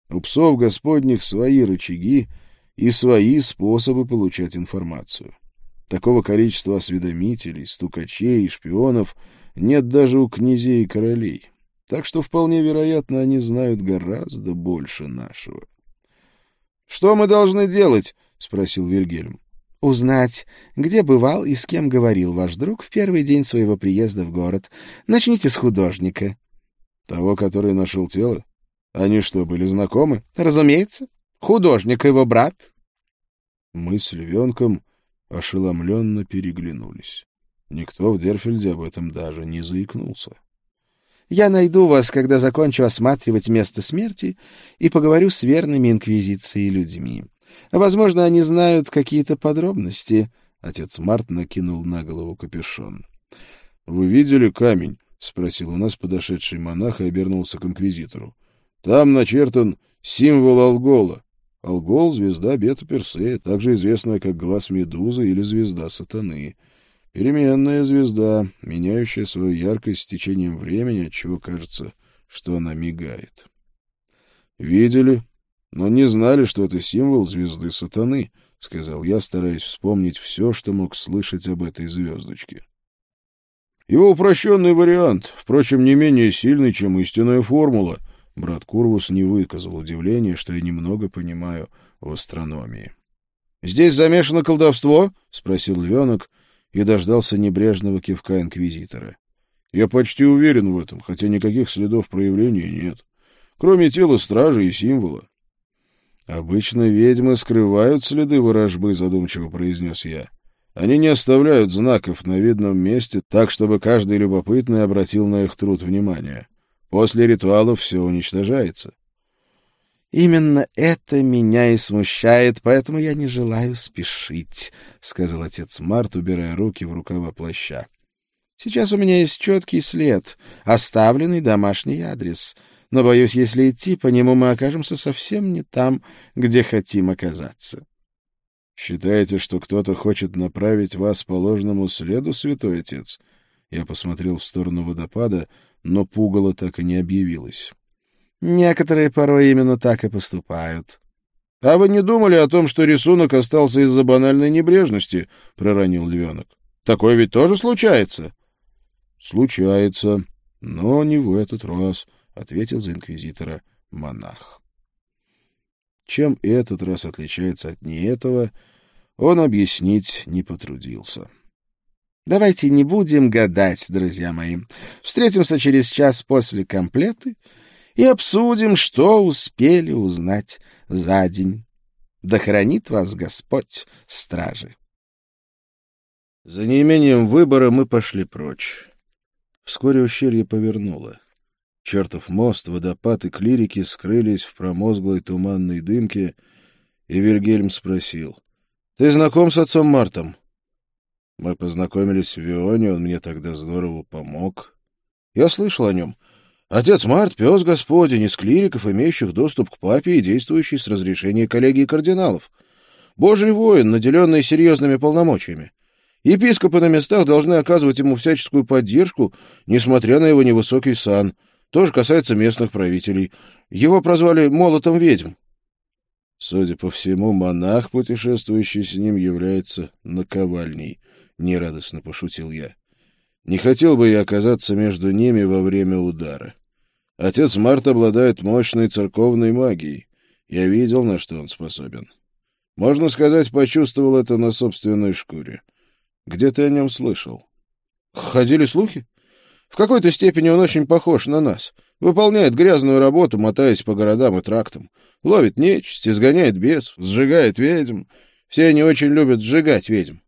У псов господних свои рычаги и свои способы получать информацию. Такого количества осведомителей, стукачей и шпионов нет даже у князей и королей. Так что вполне вероятно, они знают гораздо больше нашего. — Что мы должны делать? — спросил Вильгельм. — Узнать, где бывал и с кем говорил ваш друг в первый день своего приезда в город. Начните с художника. — Того, который нашел тело? Они что, были знакомы? — Разумеется. Художник его брат. Мы с львенком ошеломленно переглянулись. Никто в Дерфельде об этом даже не заикнулся. — Я найду вас, когда закончу осматривать место смерти, и поговорю с верными инквизицией людьми. Возможно, они знают какие-то подробности. Отец Март накинул на голову капюшон. — Вы видели камень? — спросил у нас подошедший монах и обернулся к инквизитору. — Там начертан символ Алгола. Алгол — звезда Бета Персея, также известная как глаз Медузы или звезда Сатаны. Переменная звезда, меняющая свою яркость с течением времени, отчего кажется, что она мигает. — Видели, но не знали, что это символ звезды Сатаны, — сказал я, стараясь вспомнить все, что мог слышать об этой звездочке. Его упрощенный вариант, впрочем, не менее сильный, чем истинная формула. Брат Курвус не выказал удивления, что я немного понимаю в астрономии. — Здесь замешано колдовство? — спросил львенок и дождался небрежного кивка инквизитора. — Я почти уверен в этом, хотя никаких следов проявления нет, кроме тела стражи и символа. — Обычно ведьмы скрывают следы ворожбы, — задумчиво произнес я. Они не оставляют знаков на видном месте так, чтобы каждый любопытный обратил на их труд внимание. После ритуалов все уничтожается. — Именно это меня и смущает, поэтому я не желаю спешить, — сказал отец Март, убирая руки в рукава плаща. — Сейчас у меня есть четкий след, оставленный домашний адрес, но, боюсь, если идти по нему, мы окажемся совсем не там, где хотим оказаться. — Считаете, что кто-то хочет направить вас по ложному следу, святой отец? Я посмотрел в сторону водопада, но пугало так и не объявилось. — Некоторые порой именно так и поступают. — А вы не думали о том, что рисунок остался из-за банальной небрежности? — проронил львенок. — Такое ведь тоже случается? — Случается, но не в этот раз, — ответил за инквизитора монах. Чем этот раз отличается от не этого, он объяснить не потрудился. Давайте не будем гадать, друзья мои. Встретимся через час после комплеты и обсудим, что успели узнать за день. Да хранит вас Господь, стражи. За неимением выбора мы пошли прочь. Вскоре ущелье повернуло. Чертов мост, водопад и клирики скрылись в промозглой туманной дымке, и Вильгельм спросил: — Ты знаком с отцом Мартом? Мы познакомились в Вионе, он мне тогда здорово помог. Я слышал о нем. Отец Март — пес Господень, из клириков, имеющих доступ к папе и действующий с разрешения коллегии кардиналов. Божий воин, наделенный серьезными полномочиями. Епископы на местах должны оказывать ему всяческую поддержку, несмотря на его невысокий сан. То же касается местных правителей. Его прозвали «молотом ведьм». Судя по всему, монах, путешествующий с ним, является наковальней, — нерадостно пошутил я. Не хотел бы я оказаться между ними во время удара. Отец Март обладает мощной церковной магией. Я видел, на что он способен. Можно сказать, почувствовал это на собственной шкуре. Где ты о нем слышал? Ходили слухи? В какой-то степени он очень похож на нас. Выполняет грязную работу, мотаясь по городам и трактам. Ловит нечисть, изгоняет бесов, сжигает ведьм. Все они очень любят сжигать ведьм.